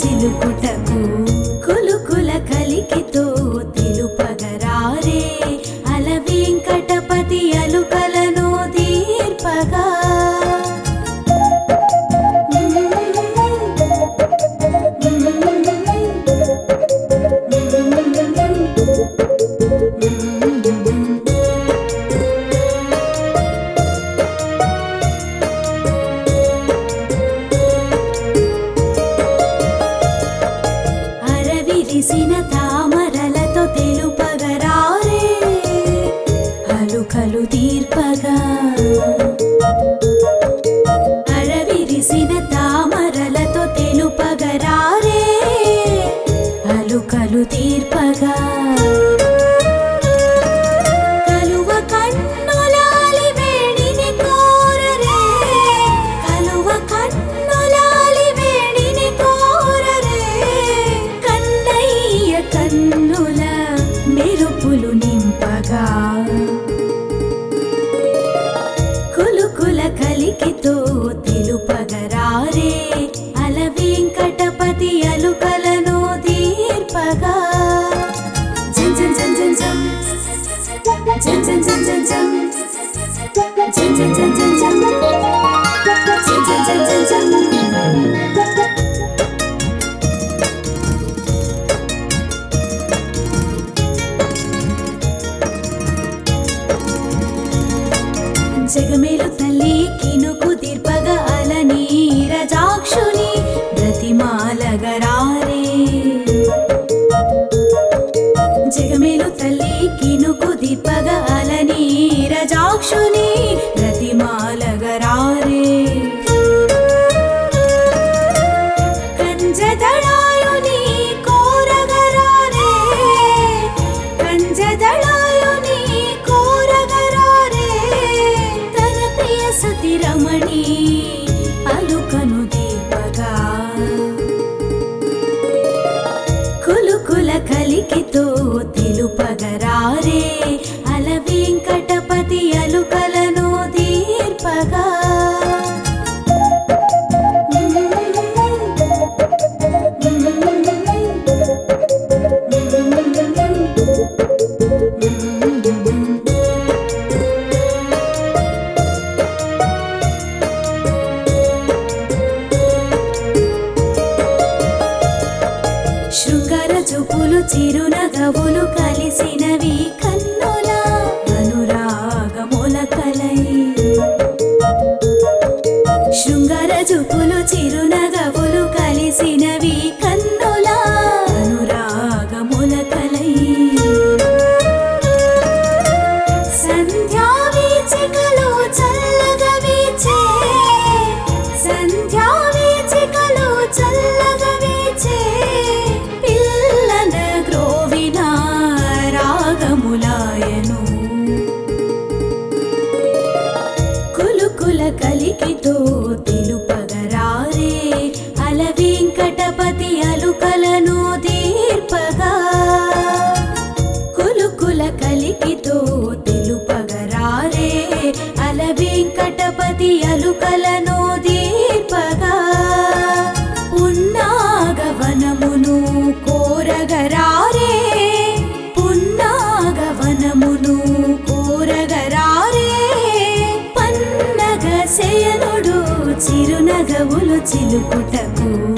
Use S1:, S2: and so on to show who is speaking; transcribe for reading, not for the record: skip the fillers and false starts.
S1: చిలుకుటకు కులుకుల కలికితో తెలుపగరారే అల వెంకటపతి అలుకలను తీర్పగా అరవిరిసిన తామరలతో తెలుపగరారే అలుకలు తీర్పగా అరవిరిసిన తామరలతో తెలుపగరారే అలుకలు తీర్పగా కలువ కన్నులాలి వేడిని కోరరే కలువ కన్నులాలి వేడిని కోరరే కన్నయ్య కన్నుల మెరుపులు నింపగా కులుకుల కలికితో తెలుపగరారే అల వెంకటపతి అలుకలను తీర్పగా జం జం జం జం జం జం జం జం జం జం జం జం జం జం జం జం జం జం జం జగమేలు తల్లి కినుకు తీర్పగా అల నీరజాక్షుని బ్రతిమాలగరారే జగమేలు తల్లి కినుకు తీర్పగా అల నీరజాక్షుని బ్రతిమాలగరారే కంజదళాయుని కోరగరారే కంజదళాయుని కోరగరారే తన ప్రియ సతి రమణి అలుకను తీర్పగా కులుకుల కలికితో తెలుపగరారే అల వెంకటపతి అలుకలను తీర్పగా శృంగార చూపులు చిరునగవులు కలిసినవి కన్నుల అనురాగముల కలై శృంగార చూపులు చిరునగవులు కలిసినవి కన్నుల అనురాగముల కలై సంధ్యా వీచికలు చల్లగా వీచే సంధ్యా వీచికలు చల్లగా వీచే పిల్లన గ్రోవిన రాగములాయను కులుకుల కలికితో తెలుపగరారే అల వెంకటపతి అలుకలను తీర్పగా కులుకుల కలికితో తెలుపగరారే అల వెంకటపతి అలుకలను తీర్పగా పున్నాగవనమును కోరగరారే పున్నాగవనమును కోరగరారే పన్నగ శయనుడు చిరునగవులు చిలుకుటకు